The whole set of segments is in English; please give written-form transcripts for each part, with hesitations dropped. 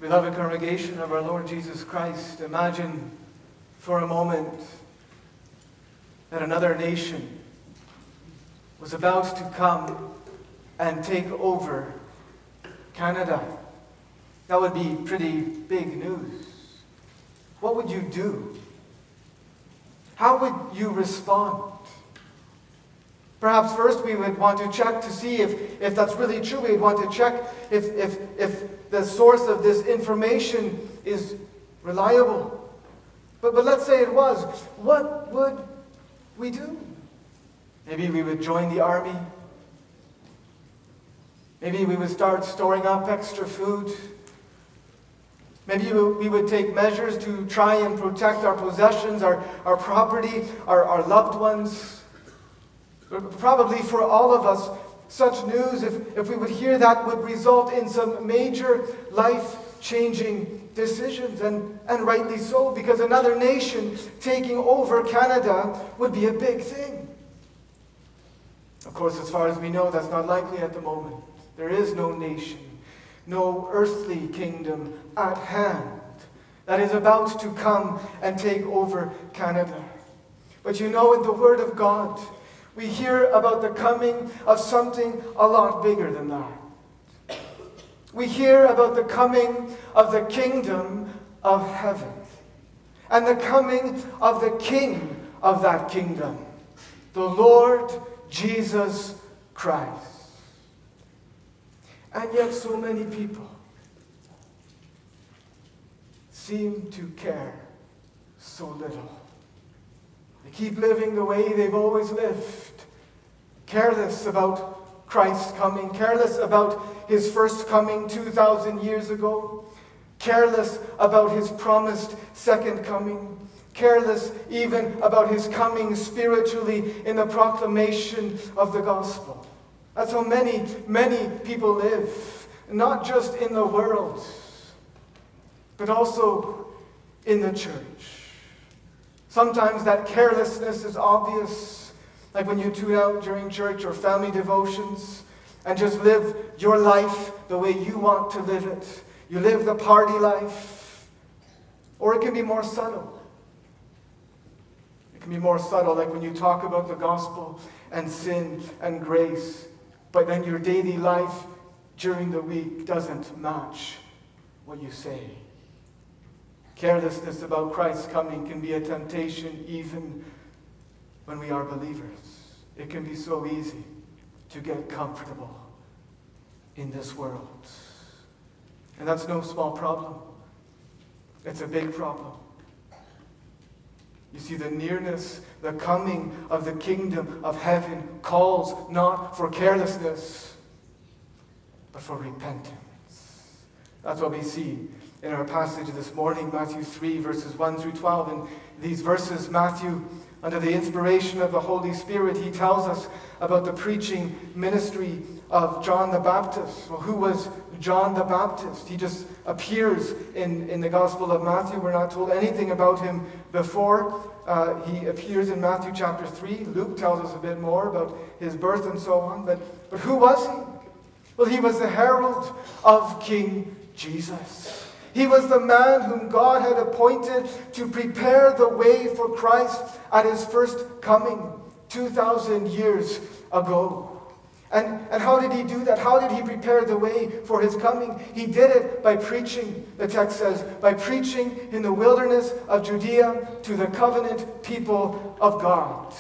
Beloved congregation of our Lord Jesus Christ, imagine for a moment that another nation was about to come and take over Canada. That would be pretty big news. What would you do? How would you respond? Perhaps first we would want to check to see if that's really true. We'd want to check if the source of this information is reliable. But let's say it was. What would we do? Maybe we would join the army. Maybe we would start storing up extra food. Maybe we would take measures to try and protect our possessions, our property, our loved ones. Probably for all of us, such news, if we would hear that, would result in some major life-changing decisions, and rightly so, because another nation taking over Canada would be a big thing. Of course, as far as we know, that's not likely at the moment. There is no nation, no earthly kingdom at hand that is about to come and take over Canada. But you know, in the Word of God, we hear about the coming of something a lot bigger than that. We hear about the coming of the kingdom of heaven and the coming of the King of that kingdom, the Lord Jesus Christ. And yet so many people seem to care so little. They keep living the way they've always lived, careless about Christ's coming, careless about his first coming 2,000 years ago, careless about his promised second coming, careless even about his coming spiritually in the proclamation of the gospel. That's how many, many people live, not just in the world, but also in the church. Sometimes that carelessness is obvious, like when you tune out during church or family devotions and just live your life the way you want to live it. You live the party life. Or it can be more subtle. It can be more subtle, like when you talk about the gospel and sin and grace, but then your daily life during the week doesn't match what you say. Carelessness about Christ's coming can be a temptation even when we are believers. It can be so easy to get comfortable in this world. And that's no small problem. It's a big problem. You see, the nearness, the coming of the kingdom of heaven calls not for carelessness, but for repentance. That's what we see in our passage this morning, Matthew 3, verses 1 through 12. In these verses, Matthew, under the inspiration of the Holy Spirit, he tells us about the preaching ministry of John the Baptist. Well, who was John the Baptist? He just appears in the Gospel of Matthew. We're not told anything about him before. He appears in Matthew chapter 3. Luke tells us a bit more about his birth and so on. But who was he? Well, he was the herald of King Jesus. He was the man whom God had appointed to prepare the way for Christ at his first coming 2,000 years ago. And how did he do that? How did he prepare the way for his coming? He did it by preaching, the text says, by preaching in the wilderness of Judea to the covenant people of God.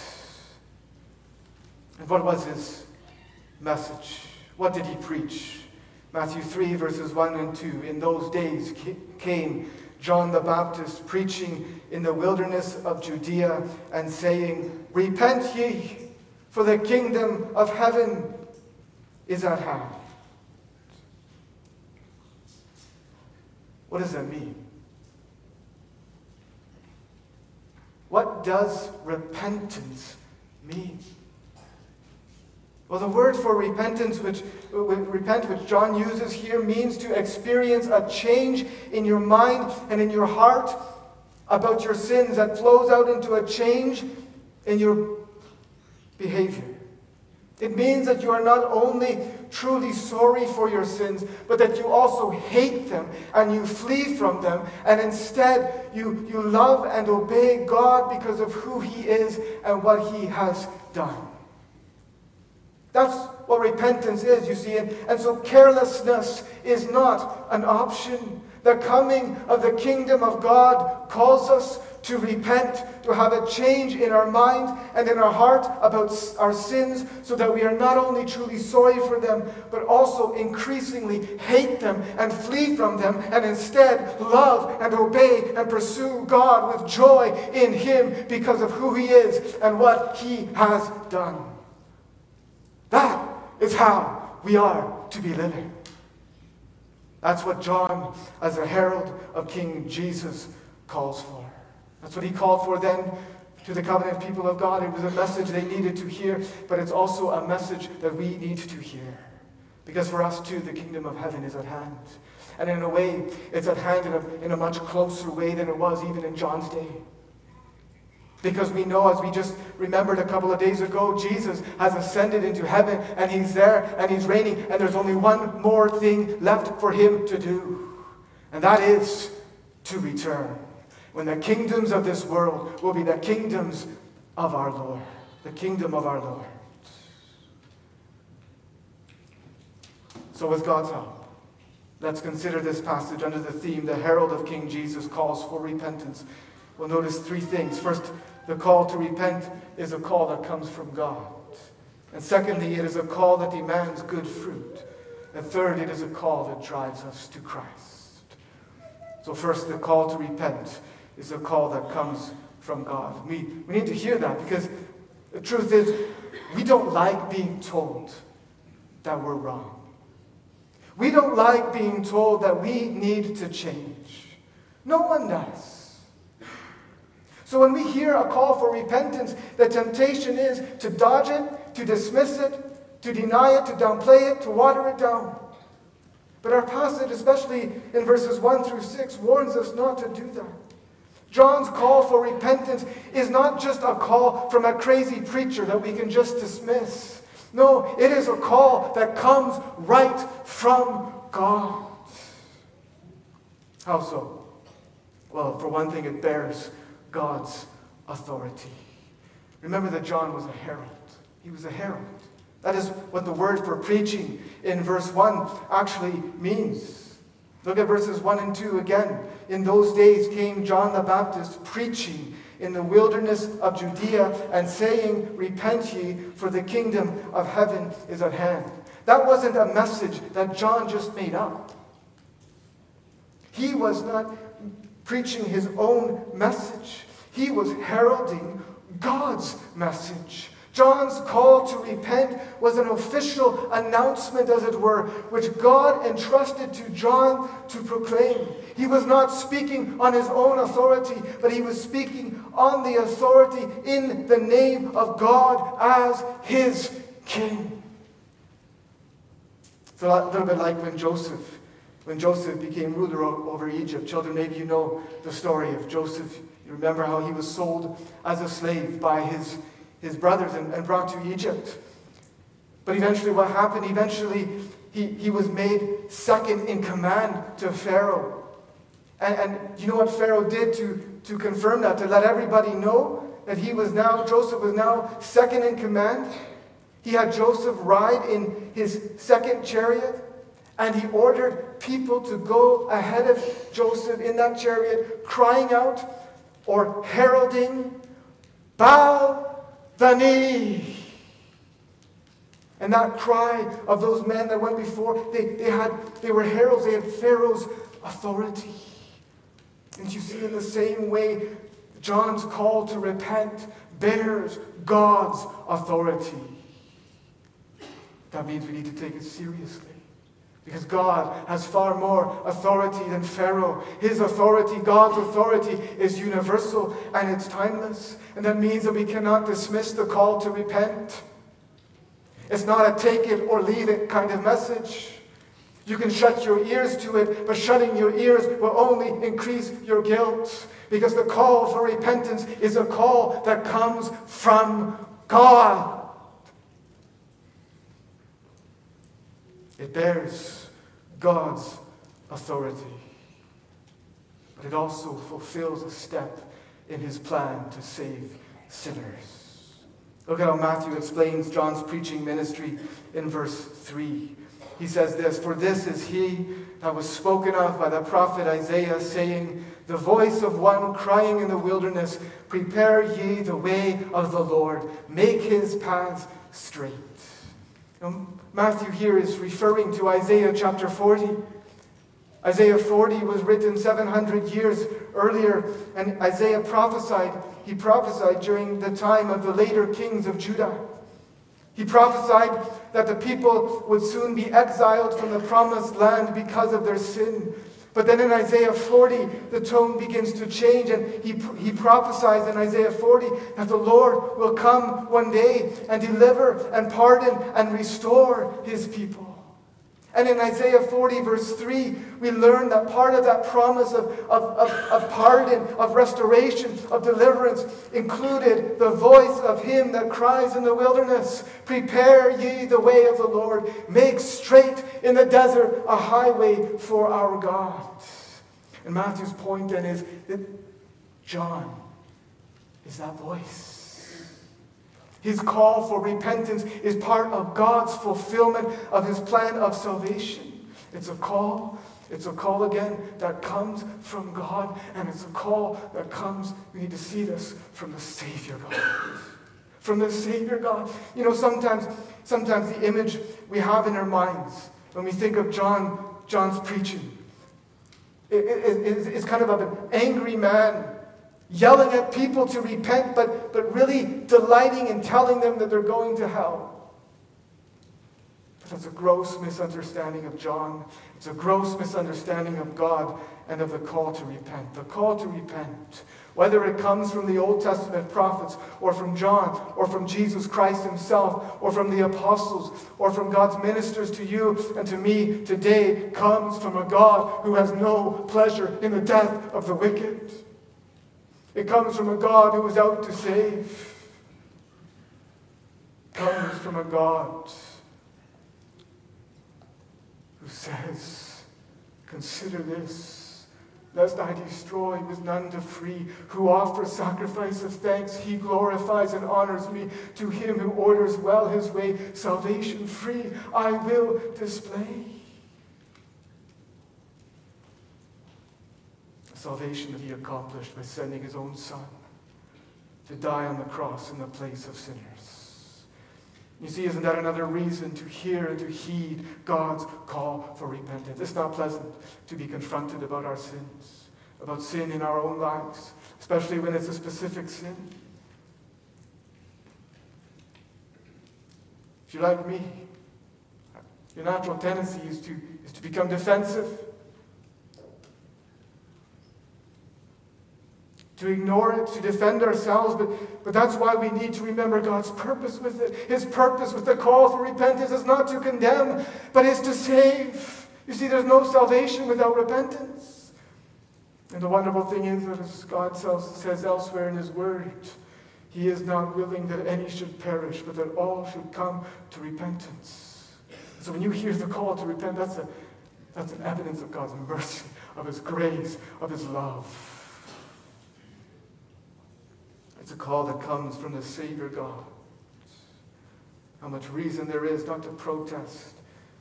And what was his message? What did he preach? Matthew 3, verses 1 and 2. In those days came John the Baptist preaching in the wilderness of Judea and saying, "Repent ye, for the kingdom of heaven is at hand." What does that mean? What does repentance mean? Well, the word for repentance, which John uses here, means to experience a change in your mind and in your heart about your sins that flows out into a change in your behavior. It means that you are not only truly sorry for your sins, but that you also hate them and you flee from them, and instead you love and obey God because of who He is and what He has done. That's what repentance is, you see. And so carelessness is not an option. The coming of the kingdom of God calls us to repent, to have a change in our mind and in our heart about our sins, so that we are not only truly sorry for them, but also increasingly hate them and flee from them, and instead love and obey and pursue God with joy in Him because of who He is and what He has done. That is how we are to be living. That's what John, as a herald of King Jesus, calls for. That's what he called for then to the covenant people of God. It was a message they needed to hear, but it's also a message that we need to hear. Because for us too, the kingdom of heaven is at hand. And in a way, it's at hand in a much closer way than it was even in John's day. Because we know, as we just remembered a couple of days ago, Jesus has ascended into heaven, and He's there and He's reigning, and there's only one more thing left for Him to do. And that is to return, when the kingdoms of this world will be the kingdoms of our Lord. The kingdom of our Lord. So with God's help, let's consider this passage under the theme, the herald of King Jesus calls for repentance. We'll notice three things. First, the call to repent is a call that comes from God. And secondly, it is a call that demands good fruit. And third, it is a call that drives us to Christ. So first, the call to repent is a call that comes from God. We need to hear that, because the truth is, we don't like being told that we're wrong. We don't like being told that we need to change. No one does. So when we hear a call for repentance, the temptation is to dodge it, to dismiss it, to deny it, to downplay it, to water it down. But our passage, especially in verses 1 through 6, warns us not to do that. John's call for repentance is not just a call from a crazy preacher that we can just dismiss. No, it is a call that comes right from God. How so? Well, for one thing, it bears God's authority. Remember that John was a herald. He was a herald. That is what the word for preaching in verse 1 actually means. Look at verses 1 and 2 again. In those days came John the Baptist preaching in the wilderness of Judea and saying, "Repent ye, for the kingdom of heaven is at hand." That wasn't a message that John just made up. He was not preaching his own message. He was heralding God's message. John's call to repent was an official announcement, as it were, which God entrusted to John to proclaim. He was not speaking on his own authority, but he was speaking on the authority in the name of God as his king. It's a little bit like when Joseph became ruler over Egypt. Children, maybe you know the story of Joseph. You remember how he was sold as a slave by his brothers and brought to Egypt. But eventually what happened? Eventually he was made second in command to Pharaoh. And you know what Pharaoh did to confirm that, to let everybody know that Joseph was now second in command? He had Joseph ride in his second chariot, and he ordered people to go ahead of Joseph in that chariot, crying out or heralding, "Bow the knee." And that cry of those men that went before, they were heralds, they had Pharaoh's authority. And you see, in the same way, John's call to repent bears God's authority. That means we need to take it seriously. Because God has far more authority than Pharaoh. His authority, God's authority, is universal and it's timeless. And that means that we cannot dismiss the call to repent. It's not a take it or leave it kind of message. You can shut your ears to it, but shutting your ears will only increase your guilt. Because the call for repentance is a call that comes from God. It bears God's authority. But it also fulfills a step in his plan to save sinners. Look at how Matthew explains John's preaching ministry in verse 3. He says this, "For this is he that was spoken of by the prophet Isaiah, saying, the voice of one crying in the wilderness, prepare ye the way of the Lord, make his paths straight." Now, Matthew here is referring to Isaiah chapter 40. Isaiah 40 was written 700 years earlier, and Isaiah prophesied during the time of the later kings of Judah. He prophesied that the people would soon be exiled from the promised land because of their sin. But then in Isaiah 40, the tone begins to change, and he prophesies in Isaiah 40 that the Lord will come one day and deliver and pardon and restore his people. And in Isaiah 40, verse 3, we learn that part of that promise of pardon, of restoration, of deliverance, included the voice of him that cries in the wilderness, "Prepare ye the way of the Lord, make straight in the desert a highway for our God." And Matthew's point then is that John is that voice. His call for repentance is part of God's fulfillment of his plan of salvation. It's a call again that comes from God, and it's a call that comes, we need to see this, from the Savior God. From the Savior God. You know, sometimes the image we have in our minds when we think of John's preaching is kind of an angry man yelling at people to repent, but really delighting in telling them that they're going to hell. But that's a gross misunderstanding of John. It's a gross misunderstanding of God and of the call to repent. The call to repent, whether it comes from the Old Testament prophets, or from John, or from Jesus Christ himself, or from the apostles, or from God's ministers to you and to me today, comes from a God who has no pleasure in the death of the wicked. It comes from a God who is out to save. It comes from a God who says, "Consider this, lest I destroy with none to free. Who offers sacrifice of thanks, he glorifies and honors me. To him who orders well his way, salvation free, I will display." Salvation that he accomplished by sending his own Son to die on the cross in the place of sinners. You see, isn't that another reason to hear and to heed God's call for repentance? It's not pleasant to be confronted about our sins, about sin in our own lives, especially when it's a specific sin. If you're like me, your natural tendency is to become defensive, to ignore it, to defend ourselves, but that's why we need to remember God's purpose with it. His purpose with the call for repentance is not to condemn, but is to save. You see, there's no salvation without repentance. And the wonderful thing is that, as God says elsewhere in his word, he is not willing that any should perish, but that all should come to repentance. So when you hear the call to repent, that's an evidence of God's mercy, of his grace, of his love. It's a call that comes from the Savior God. How much reason there is not to protest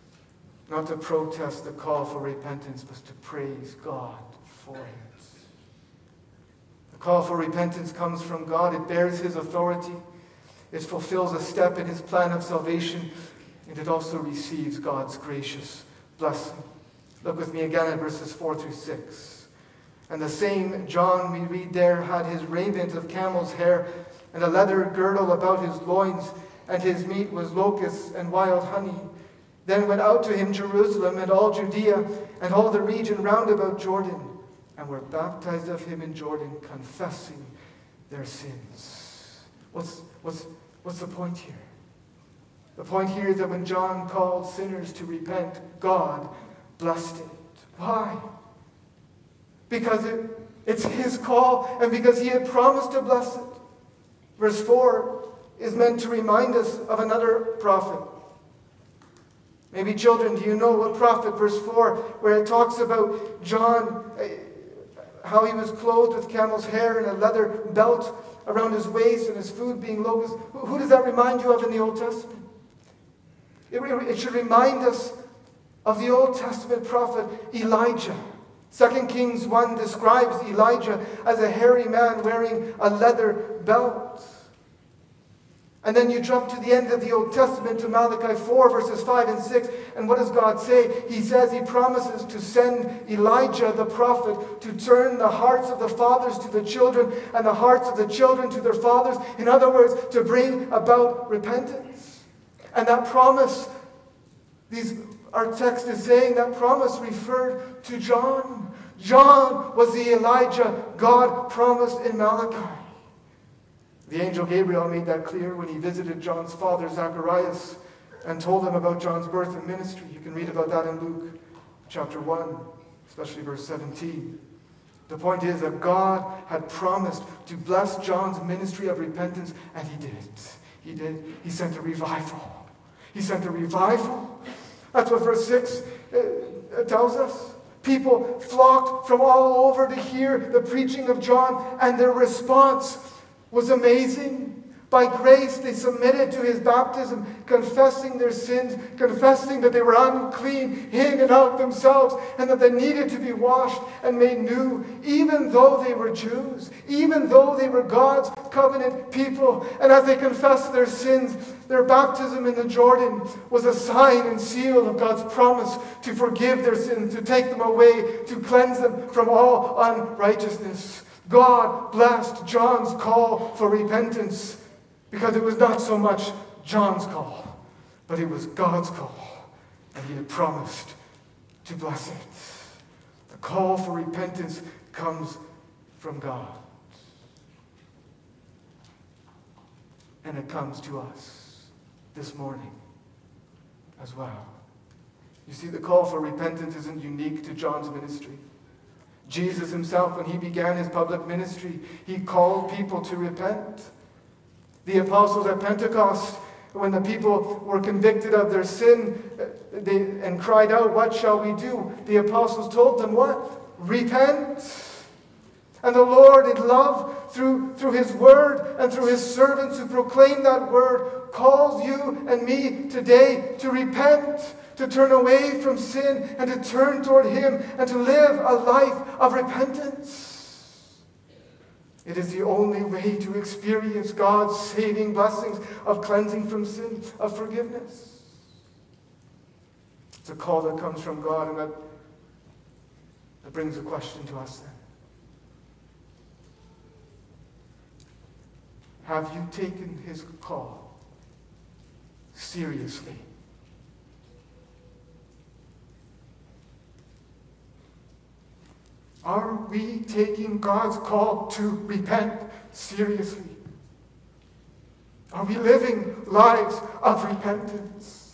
the call for repentance, but to praise God for it. The call for repentance comes from God. It bears his authority. It fulfills a step in his plan of salvation, and it also receives God's gracious blessing. Look with me again at verses 4 through 6. "And the same John," we read there, "had his raiment of camel's hair, and a leather girdle about his loins, and his meat was locusts and wild honey. Then went out to him Jerusalem and all Judea and all the region round about Jordan, and were baptized of him in Jordan, confessing their sins." What's the point here? The point here is that when John called sinners to repent, God blessed it. Why? Because it's his call, and because he had promised to bless it. Verse 4 is meant to remind us of another prophet. Maybe children, do you know what prophet, verse 4, where it talks about John, how he was clothed with camel's hair and a leather belt around his waist and his food being locusts? Who does that remind you of in the Old Testament? It should remind us of the Old Testament prophet Elijah. 2 Kings 1 describes Elijah as a hairy man wearing a leather belt. And then you jump to the end of the Old Testament to Malachi 4 verses 5 and 6. And what does God say? He says he promises to send Elijah the prophet to turn the hearts of the fathers to the children and the hearts of the children to their fathers. In other words, to bring about repentance. And that promise, our text is saying that promise referred to John. John was the Elijah God promised in Malachi. The angel Gabriel made that clear when he visited John's father, Zacharias, and told him about John's birth and ministry. You can read about that in Luke chapter 1, especially verse 17. The point is that God had promised to bless John's ministry of repentance, and he did. He did. He sent a revival. He sent a revival. That's what verse 6 tells us. People flocked from all over to hear the preaching of John, and their response was amazing. By grace, they submitted to his baptism, confessing their sins, confessing that they were unclean in and of themselves, and that they needed to be washed and made new, even though they were Jews, even though they were God's covenant people. And as they confessed their sins, their baptism in the Jordan was a sign and seal of God's promise to forgive their sins, to take them away, to cleanse them from all unrighteousness. God blessed John's call for repentance, because it was not so much John's call, but it was God's call, and he had promised to bless it. The call for repentance comes from God, and it comes to us this morning as well. You see, the call for repentance isn't unique to John's ministry. Jesus himself, when he began his public ministry, he called people to repent. The apostles at Pentecost, when the people were convicted of their sin and cried out, "What shall we do?" The apostles told them what? Repent. And the Lord in love, through his word and through his servants who proclaim that word, calls you and me today to repent, to turn away from sin and to turn toward him and to live a life of repentance. It is the only way to experience God's saving blessings of cleansing from sin, of forgiveness. It's a call that comes from God, and that brings a question to us then. Have you taken his call seriously? Are we taking God's call to repent seriously? Are we living lives of repentance?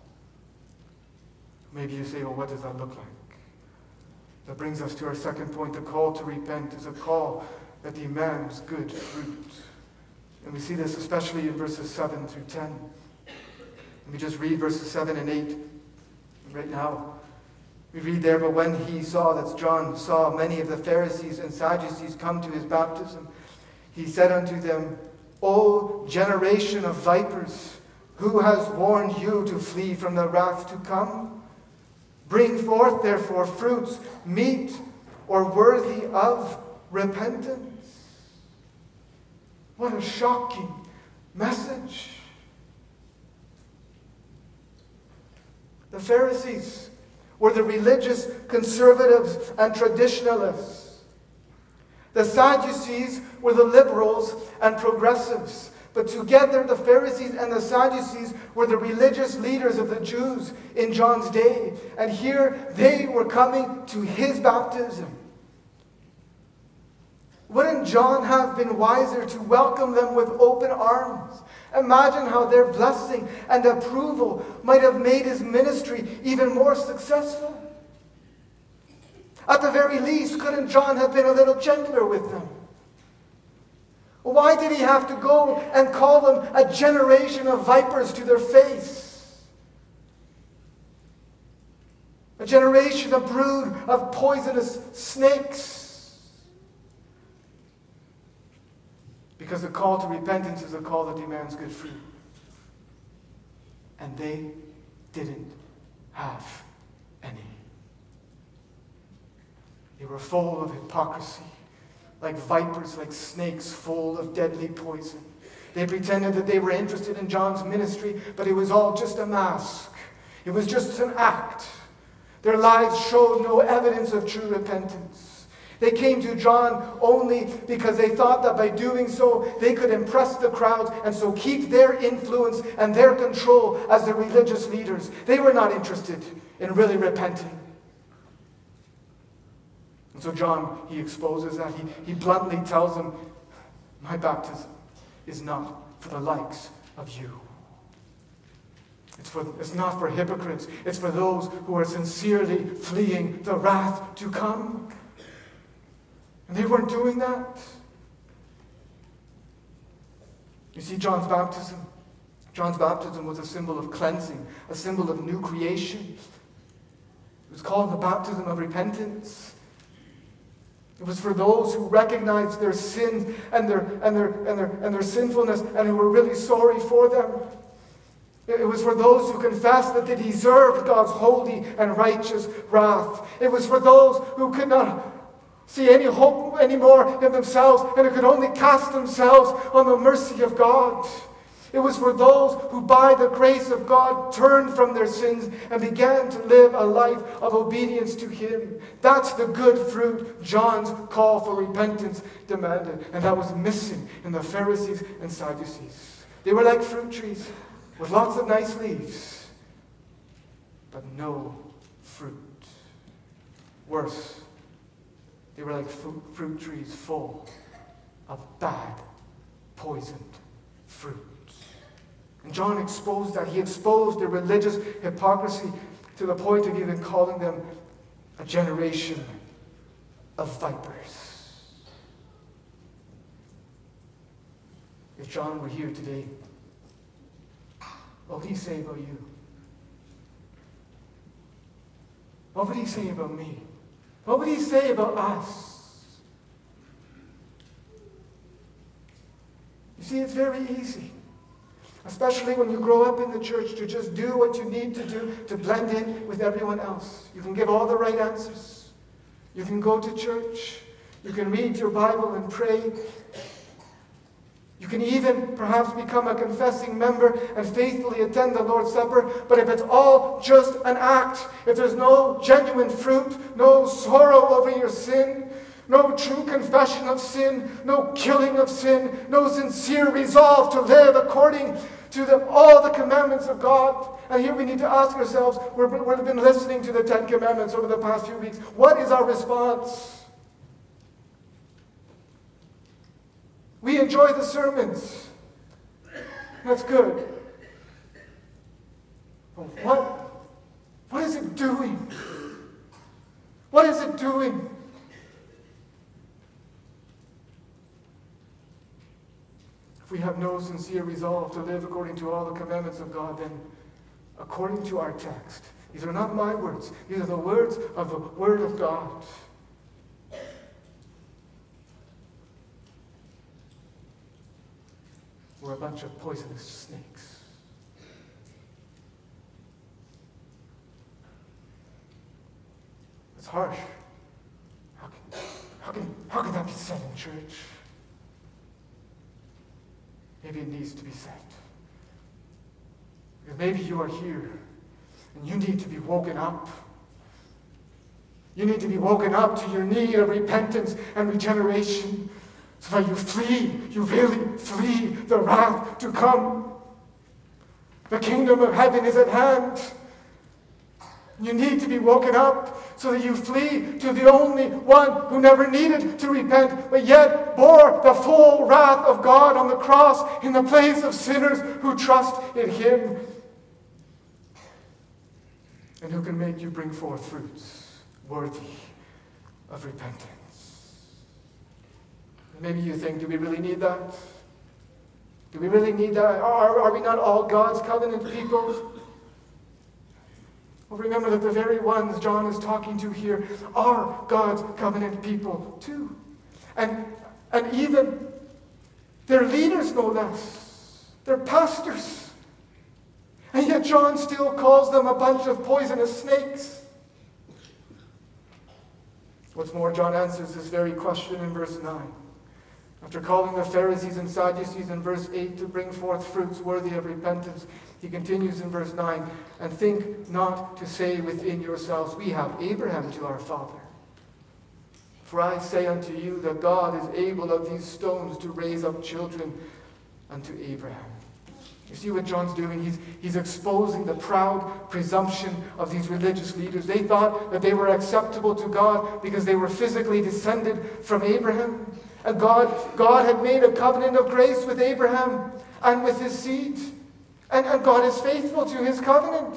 Maybe you say, well, what does that look like? That brings us to our second point. The call to repent is a call that demands good fruit. And we see this especially in verses 7 through 10. Let me just read verses 7 and 8 right now. We read there, but when he saw, that's John, saw many of the Pharisees and Sadducees come to his baptism, he said unto them, O generation of vipers, who has warned you to flee from the wrath to come? Bring forth therefore fruits meet or worthy of repentance. What a shocking message. The Pharisees were the religious conservatives and traditionalists. The Sadducees were the liberals and progressives. But together, the Pharisees and the Sadducees were the religious leaders of the Jews in John's day. And here they were coming to his baptism. Wouldn't John have been wiser to welcome them with open arms? Imagine how their blessing and approval might have made his ministry even more successful. At the very least, couldn't John have been a little gentler with them? Why did he have to go and call them a generation of vipers to their face? generation, a brood of poisonous snakes. Because the call to repentance is a call that demands good fruit. And they didn't have any. They were full of hypocrisy, like vipers, like snakes, full of deadly poison. They pretended that they were interested in John's ministry, but it was all just a mask. It was just an act. Their lives showed no evidence of true repentance. They came to John only because they thought that by doing so, they could impress the crowds and so keep their influence and their control as the religious leaders. They were not interested in really repenting. And so John, he exposes that. He bluntly tells them, my baptism is not for the likes of you. It's not for hypocrites. It's for those who are sincerely fleeing the wrath to come. And they weren't doing that. You see, John's baptism was a symbol of cleansing, a symbol of new creation. It was called the baptism of repentance. It was for those who recognized their sins and their sinfulness and who were really sorry for them. It was for those who confessed that they deserved God's holy and righteous wrath. It was for those who could not see any hope anymore in themselves and who could only cast themselves on the mercy of God. It was for those who by the grace of God turned from their sins and began to live a life of obedience to Him. That's the good fruit John's call for repentance demanded. And that was missing in the Pharisees and Sadducees. They were like fruit trees with lots of nice leaves, but no fruit. Worse, they were like fruit trees full of bad, poisoned fruit. And John exposed that. He exposed their religious hypocrisy to the point of even calling them a generation of vipers. If John were here today, what would he say about you? What would he say about me? What would he say about us? You see, it's very easy, especially when you grow up in the church, to just do what you need to do to blend in with everyone else. You can give all the right answers. You can go to church. You can read your Bible and pray. You can even perhaps become a confessing member and faithfully attend the Lord's Supper. But if it's all just an act, if there's no genuine fruit, no sorrow over your sin, no true confession of sin, no killing of sin, no sincere resolve to live according to all the commandments of God. And here we need to ask ourselves, we've been listening to the 10 Commandments over the past few weeks. What is our response? We enjoy the sermons. That's good. But what is it doing? What is it doing? If we have no sincere resolve to live according to all the commandments of God, then according to our text, these are not my words, these are the words of the Word of God. We're a bunch of poisonous snakes. It's harsh. How can that be said in church? Maybe it needs to be said. Because maybe you are here and you need to be woken up. You need to be woken up to your need of repentance and regeneration, so that you really flee the wrath to come. The kingdom of heaven is at hand. You need to be woken up so that you flee to the only one who never needed to repent, but yet bore the full wrath of God on the cross in the place of sinners who trust in Him, and who can make you bring forth fruits worthy of repentance. Maybe you think, do we really need that? Do we really need that? Are we not all God's covenant people? Well, remember that the very ones John is talking to here are God's covenant people too. And even their leaders, no less. They're pastors. And yet John still calls them a bunch of poisonous snakes. What's more, John answers this very question in verse 9. After calling the Pharisees and Sadducees in verse 8 to bring forth fruits worthy of repentance, he continues in verse 9, and think not to say within yourselves, we have Abraham to our father. For I say unto you that God is able of these stones to raise up children unto Abraham. You see what John's doing? He's exposing the proud presumption of these religious leaders. They thought that they were acceptable to God because they were physically descended from Abraham. And God had made a covenant of grace with Abraham and with his seed. And God is faithful to his covenant.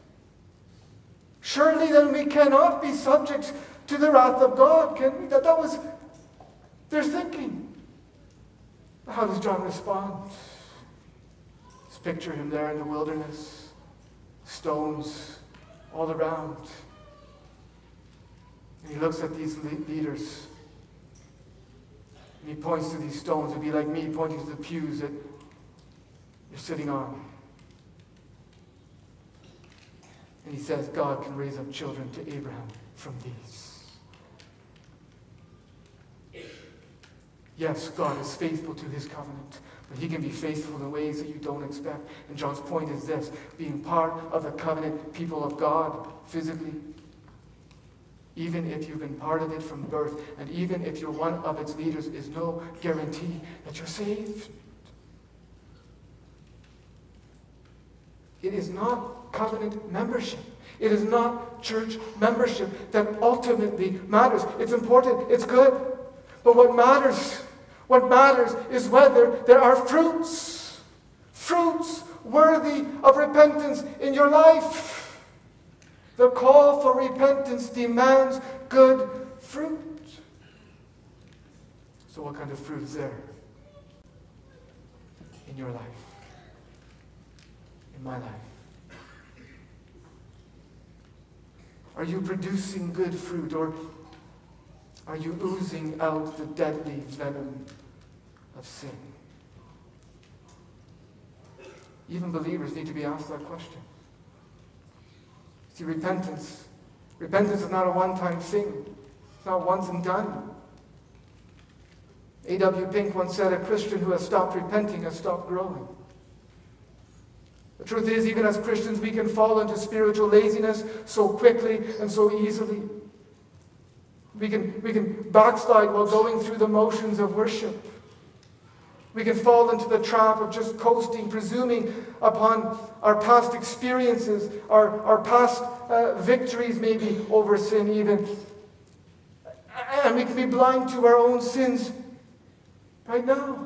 Surely then we cannot be subject to the wrath of God, can we? That was their thinking. How does John respond? Just picture him there in the wilderness, stones all around. And he looks at these leaders. And he points to these stones. It would be like me pointing to the pews that you're sitting on. And he says, God can raise up children to Abraham from these. Yes, God is faithful to his covenant, but he can be faithful in ways that you don't expect. And John's point is this: being part of the covenant people of God physically, even if you've been part of it from birth, and even if you're one of its leaders, is no guarantee that you're saved. It is not covenant membership. It is not church membership that ultimately matters. It's important. It's good. But what matters is whether there are fruits worthy of repentance in your life. The call for repentance demands good fruit. So what kind of fruit is there in your life? In my life? Are you producing good fruit, or are you oozing out the deadly venom of sin? Even believers need to be asked that question. See, repentance is not a one-time thing. It's not once and done. A.W. Pink once said, a Christian who has stopped repenting has stopped growing. The truth is, even as Christians, we can fall into spiritual laziness so quickly and so easily. We can backslide while going through the motions of worship. We can fall into the trap of just coasting, presuming upon our past experiences, our past victories maybe over sin even. And we can be blind to our own sins right now.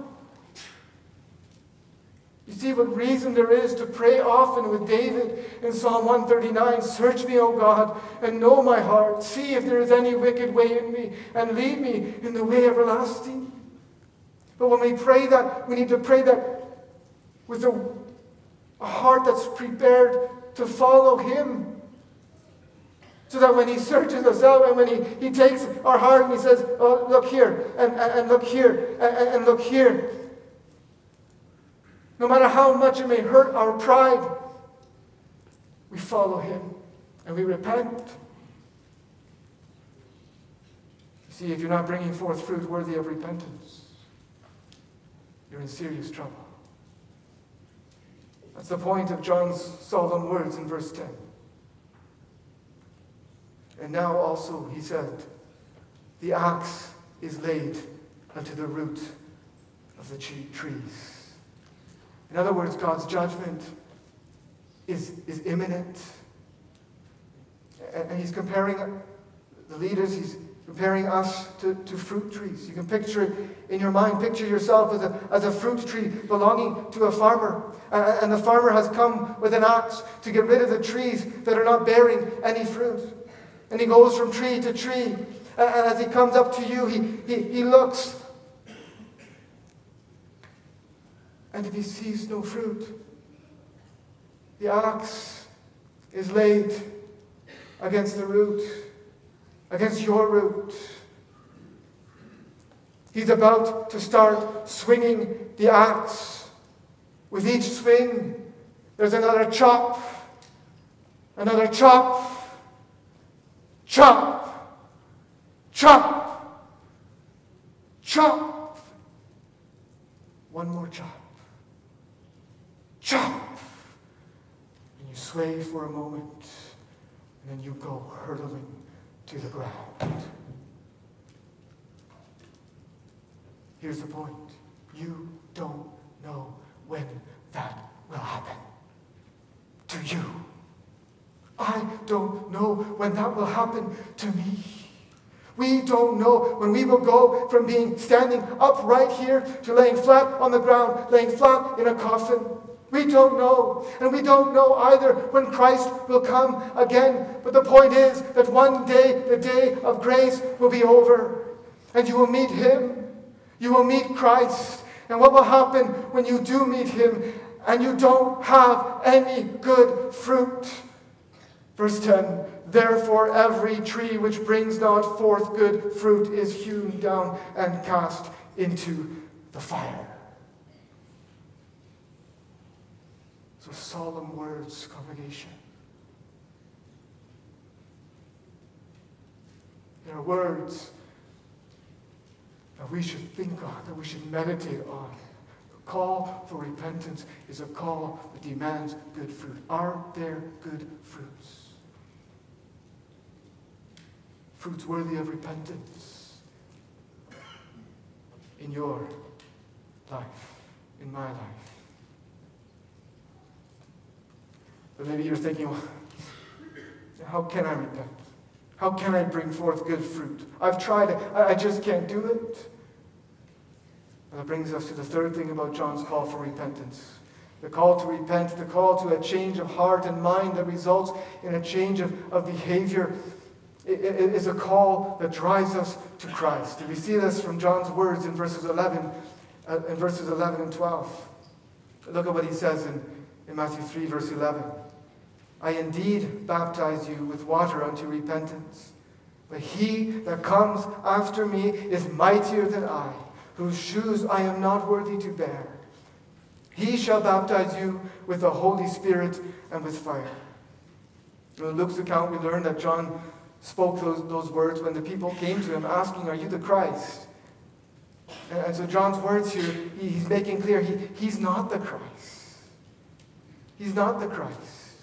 You see what reason there is to pray often with David in Psalm 139, search me, O God, and know my heart. See if there is any wicked way in me, and lead me in the way everlasting. But when we pray that, we need to pray that with a heart that's prepared to follow him. So that when he searches us out, and when he takes our heart and he says, oh, look here, and look here, and look here. No matter how much it may hurt our pride, we follow him and we repent. You see, if you're not bringing forth fruit worthy of repentance, you're in serious trouble. That's the point of John's solemn words in verse 10. And now also, he said, the axe is laid unto the root of the trees. In other words, God's judgment is imminent. And he's comparing the leaders, he's comparing us to fruit trees. You can picture it in your mind. Picture yourself as a fruit tree belonging to a farmer. And the farmer has come with an axe to get rid of the trees that are not bearing any fruit. And he goes from tree to tree. And as he comes up to you, he looks. And if he sees no fruit, the axe is laid against the root, against your root. He's about to start swinging the axe. With each swing, there's another chop, another chop, chop, chop, chop. One more chop, chop. And you sway for a moment, and then you go hurtling to the ground. Here's the point. You don't know when that will happen to you. I don't know when that will happen to me. We don't know when we will go from being standing upright here to laying flat on the ground, laying flat in a coffin. We don't know. And we don't know either when Christ will come again. But the point is that one day, the day of grace will be over. And you will meet Him. You will meet Christ. And what will happen when you do meet Him and you don't have any good fruit? Verse 10, therefore every tree which brings not forth good fruit is hewn down and cast into the fire. So solemn words, congregation. There are words that we should think on, that we should meditate on. The call for repentance is a call that demands good fruit. Are there good fruits? Fruits worthy of repentance in your life, in my life. But maybe you're thinking, well, how can I repent? How can I bring forth good fruit? I've tried it. I just can't do it. And that brings us to the third thing about John's call for repentance. The call to repent, the call to a change of heart and mind that results in a change of behavior. It is a call that drives us to Christ. And we see this from John's words in verses 11 and 12. Look at what he says in Matthew 3, verse 11. I indeed baptize you with water unto repentance, but he that comes after me is mightier than I, whose shoes I am not worthy to bear. He shall baptize you with the Holy Spirit and with fire. In Luke's account, we learn that John spoke those words when the people came to him asking, are you the Christ? And so John's words here, he's making clear he's not the Christ. He's not the Christ.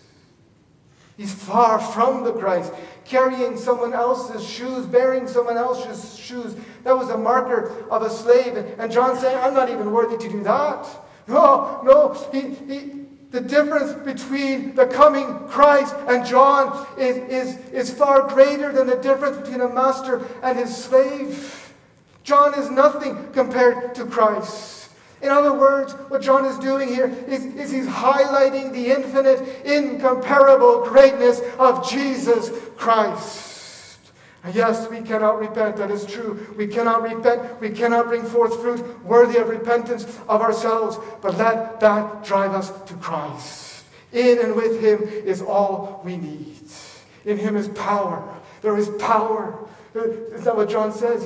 He's far from the Christ, carrying someone else's shoes, bearing someone else's shoes. That was a marker of a slave. And John's saying, I'm not even worthy to do that. No. The difference between the coming Christ and John is far greater than the difference between a master and his slave. John is nothing compared to Christ. In other words, what John is doing here is he's highlighting the infinite, incomparable greatness of Jesus Christ. And yes, we cannot repent. That is true. We cannot repent. We cannot bring forth fruit worthy of repentance of ourselves. But let that drive us to Christ. In and with Him is all we need. In Him is power. There is power. Is that what John says?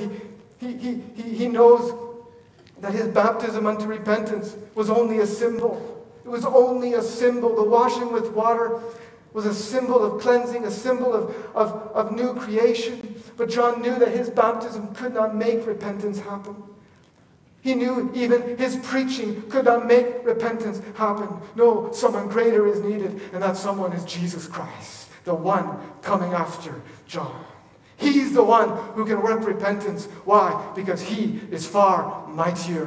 He knows that his baptism unto repentance was only a symbol. It was only a symbol. The washing with water was a symbol of cleansing, a symbol of new creation. But John knew that his baptism could not make repentance happen. He knew even his preaching could not make repentance happen. No, someone greater is needed, and that someone is Jesus Christ, the one coming after John. He's the one who can work repentance. Why? Because He is far mightier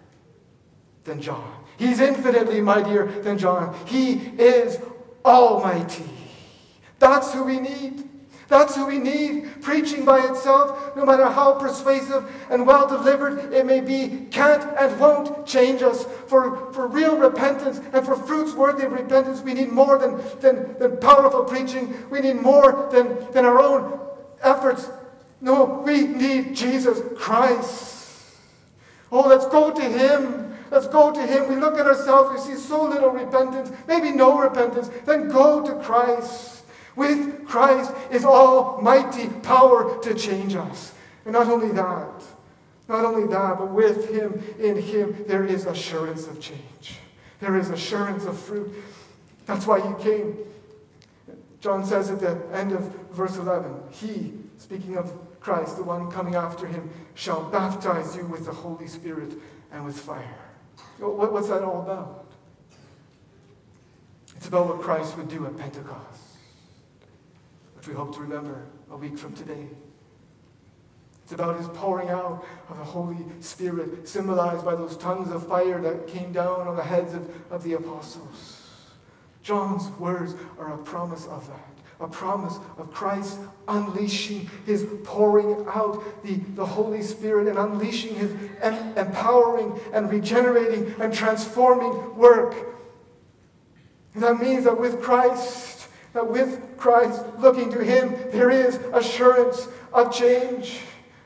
than John. He's infinitely mightier than John. He is almighty. That's who we need. That's who we need. Preaching by itself, no matter how persuasive and well delivered it may be, can't and won't change us. For real repentance and for fruits worthy of repentance, we need more than powerful preaching. We need more than our own efforts. No, we need Jesus Christ. Oh, let's go to Him. Let's go to Him. We look at ourselves, we see so little repentance, maybe no repentance. Then go to Christ. With Christ is almighty power to change us. And not only that, but with him, in him, there is assurance of change. There is assurance of fruit. That's why he came. John says at the end of verse 11, he, speaking of Christ, the one coming after him, shall baptize you with the Holy Spirit and with fire. What's that all about? It's about what Christ would do at Pentecost, which we hope to remember a week from today. It's about his pouring out of the Holy Spirit, symbolized by those tongues of fire that came down on the heads of the apostles. John's words are a promise of that. A promise of Christ unleashing his pouring out the Holy Spirit and unleashing his empowering and regenerating and transforming work. And that means that with Christ, looking to him, there is assurance of change.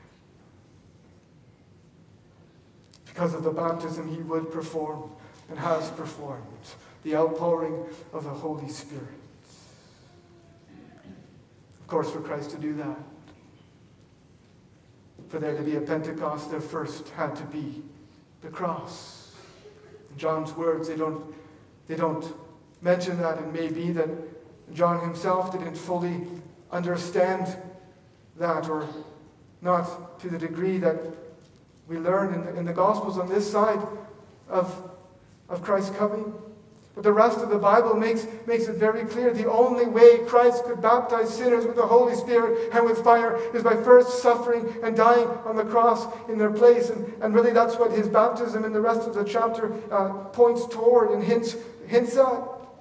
Because of the baptism he would perform and has performed, the outpouring of the Holy Spirit. Of course, for Christ to do that, for there to be a Pentecost, there first had to be the cross. In John's words, they don't mention that. It may be that John himself didn't fully understand that, or not to the degree that we learn in the Gospels on this side of Christ's coming. But the rest of the Bible makes it very clear. The only way Christ could baptize sinners with the Holy Spirit and with fire is by first suffering and dying on the cross in their place. And really that's what his baptism in the rest of the chapter points toward and hints at.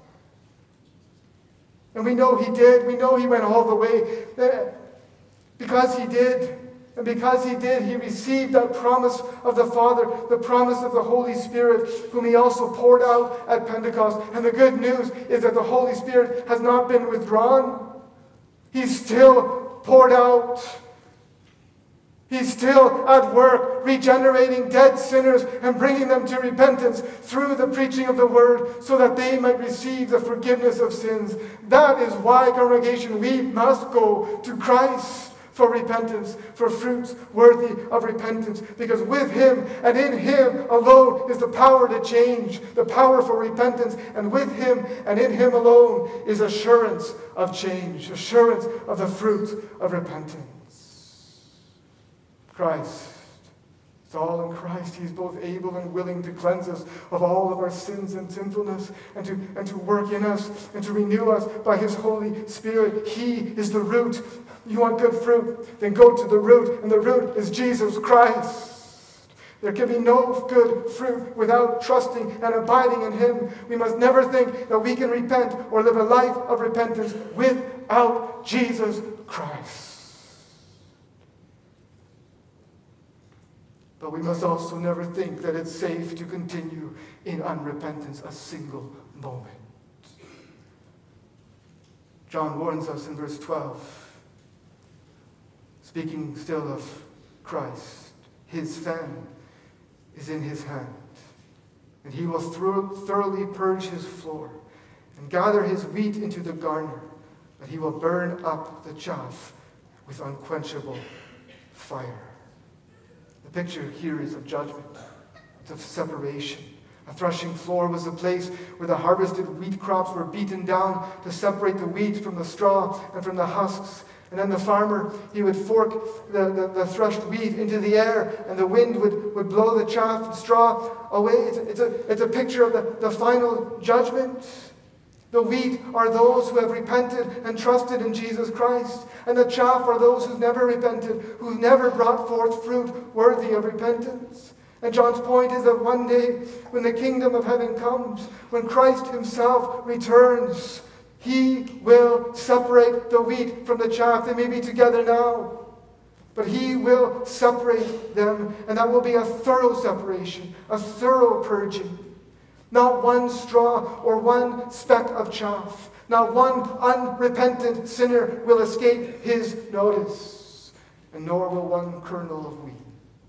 And we know he did. We know he went all the way. Because he did. And because he did, he received that promise of the Father, the promise of the Holy Spirit, whom he also poured out at Pentecost. And the good news is that the Holy Spirit has not been withdrawn. He's still poured out. He's still at work, regenerating dead sinners and bringing them to repentance through the preaching of the Word, so that they might receive the forgiveness of sins. That is why, congregation, we must go to Christ for repentance, for fruits worthy of repentance. Because with him and in him alone is the power to change, the power for repentance. And with him and in him alone is assurance of change, assurance of the fruit of repentance. Christ. It's all in Christ. He's both able and willing to cleanse us of all of our sins and sinfulness, and to work in us and to renew us by his Holy Spirit. He is the root. You want good fruit? Then go to the root, and the root is Jesus Christ. There can be no good fruit without trusting and abiding in him. We must never think that we can repent or live a life of repentance without Jesus Christ. But we must also never think that it's safe to continue in unrepentance a single moment. John warns us in verse 12, speaking still of Christ, his fan is in his hand, and he will thoroughly purge his floor and gather his wheat into the garner, but he will burn up the chaff with unquenchable fire. The picture here is of judgment. It's of separation. A threshing floor was the place where the harvested wheat crops were beaten down to separate the wheat from the straw and from the husks. And then the farmer, he would fork the threshed wheat into the air, and the wind would blow the chaff and straw away. It's a picture of the final judgment. The wheat are those who have repented and trusted in Jesus Christ. And the chaff are those who've never repented, who've never brought forth fruit worthy of repentance. And John's point is that one day, when the kingdom of heaven comes, when Christ himself returns, he will separate the wheat from the chaff. They may be together now, but he will separate them, and that will be a thorough separation, a thorough purging. Not one straw or one speck of chaff. Not one unrepentant sinner will escape his notice, and nor will one kernel of wheat.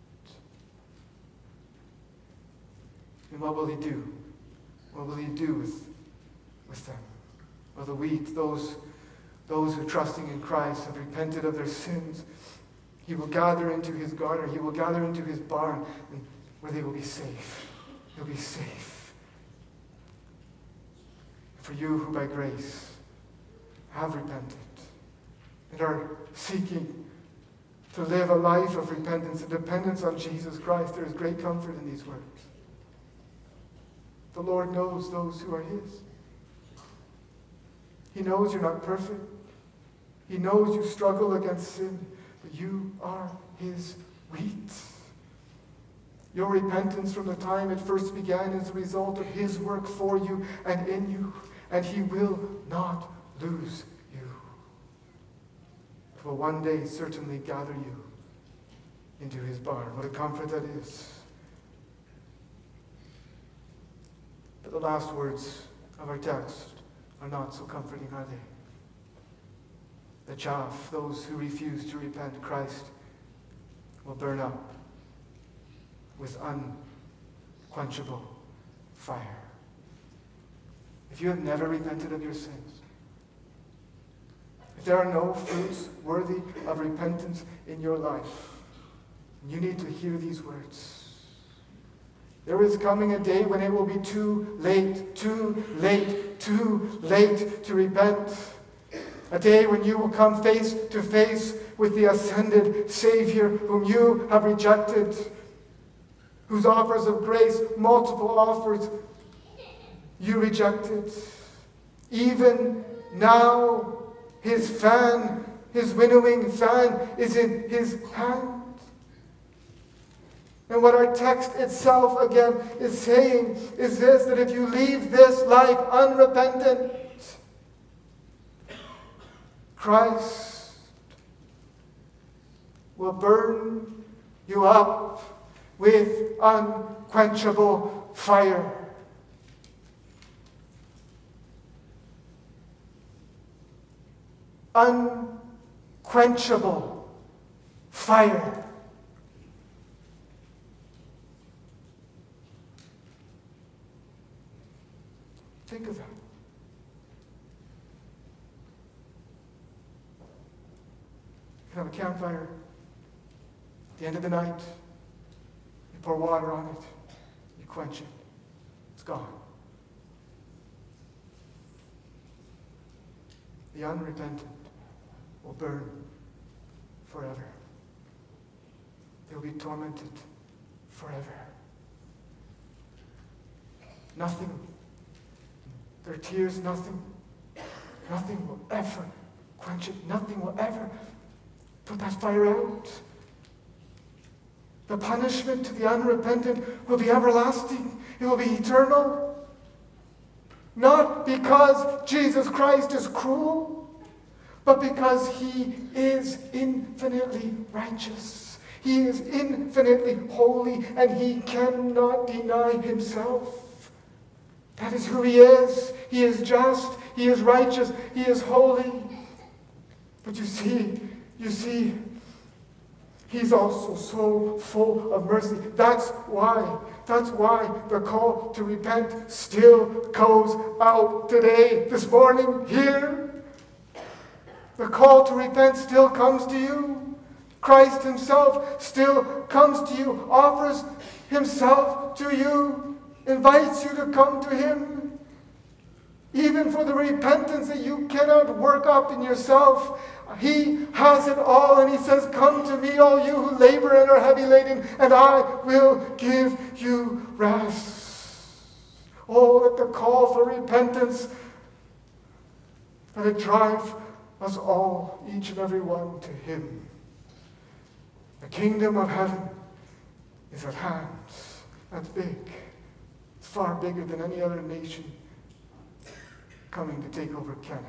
And what will he do? What will he do with them? Well, the wheat, those Those who, trusting in Christ, have repented of their sins, he will gather into his garner, he will gather into his barn, where they will be safe. They'll be safe. For you who by grace have repented and are seeking to live a life of repentance and dependence on Jesus Christ, there is great comfort in these words. The Lord knows those who are his. He knows you're not perfect. He knows you struggle against sin, but you are his wheat. Your repentance from the time it first began is the result of his work for you and in you, and he will not lose you. He will one day certainly gather you into his barn. What a comfort that is. But the last words of our text are not so comforting, are they? The chaff, those who refuse to repent, Christ will burn up with unquenchable fire. If you have never repented of your sins, if there are no fruits worthy of repentance in your life, you need to hear these words. There is coming a day when it will be too late to repent. A day when you will come face to face with the ascended Savior whom you have rejected, whose offers of grace, multiple offers, you rejected. Even now, his fan, his winnowing fan, is in his hand. And what our text itself again is saying is this, that if you leave this life unrepentant, Christ will burn you up with unquenchable fire. Unquenchable fire. Think of that. You have a campfire. At the end of the night, you pour water on it. You quench it. It's gone. The unrepentant will burn forever. They'll be tormented forever. Nothing. Their tears, nothing will ever quench it. Nothing will ever put that fire out. The punishment to the unrepentant will be everlasting. It will be eternal. Not because Jesus Christ is cruel, but because he is infinitely righteous. He is infinitely holy, and he cannot deny himself. That is who he is. He is just. He is righteous. He is holy. But you see, he's also so full of mercy. That's why the call to repent still goes out today, this morning, here. The call to repent still comes to you. Christ himself still comes to you, offers himself to you, invites you to come to him, even for the repentance that you cannot work up in yourself. He has it all, and he says, "Come to me, all you who labor and are heavy laden, and I will give you rest." Oh, let the call for repentance, let it drive us all, each and every one, to him. The kingdom of heaven is at hand. That's big. It's far bigger than any other nation coming to take over Canada.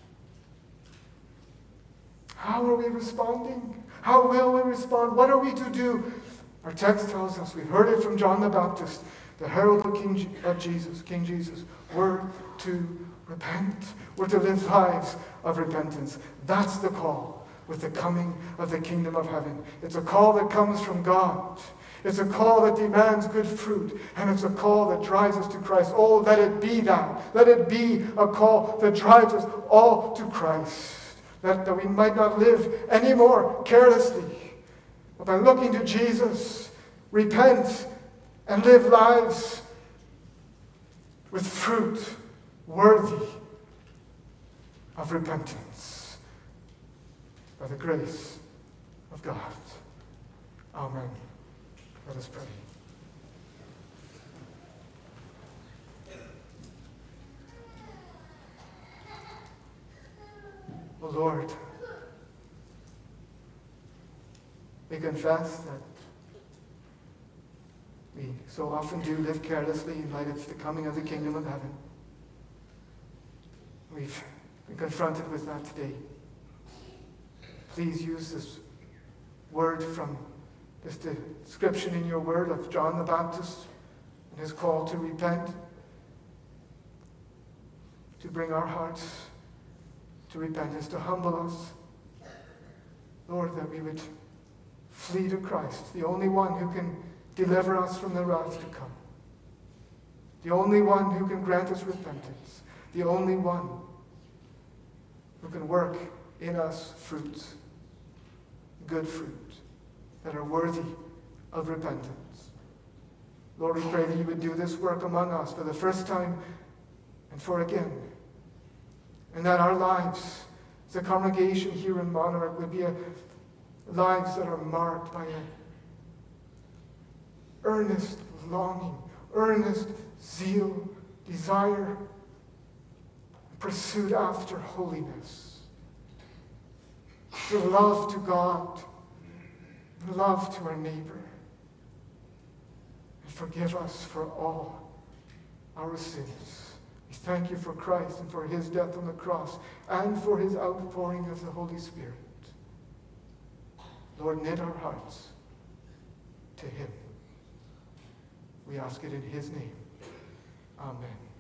How are we responding? How will we respond? What are we to do? Our text tells us, we've heard it from John the Baptist, the herald of King Jesus. We're to repent. We're to live lives of repentance. That's the call with the coming of the kingdom of heaven. It's a call that comes from God. It's a call that demands good fruit, and it's a call that drives us to Christ. Oh, let it be that. Let it be a call that drives us all to Christ. that we might not live anymore carelessly, but by looking to Jesus, repent and live lives with fruit worthy of repentance by the grace of God. Amen. Let us pray. O Lord, we confess that we so often do live carelessly in light of the coming of the kingdom of heaven. We've been confronted with that today. Please use this word from this description in your word of John the Baptist and his call to repent, to bring our hearts to repentance, to humble us. Lord, that we would flee to Christ, the only one who can deliver us from the wrath to come, the only one who can grant us repentance, the only one who can work in us fruits, good fruit, that are worthy of repentance. Lord, we pray that you would do this work among us for the first time and for again, and that our lives as a congregation here in Monarch would be lives that are marked by an earnest longing, earnest zeal, desire, pursuit after holiness, to love to God, love to our neighbor, and forgive us for all our sins. We thank you for Christ and for his death on the cross and for his outpouring of the Holy Spirit. Lord, knit our hearts to him. We ask it in his name. Amen.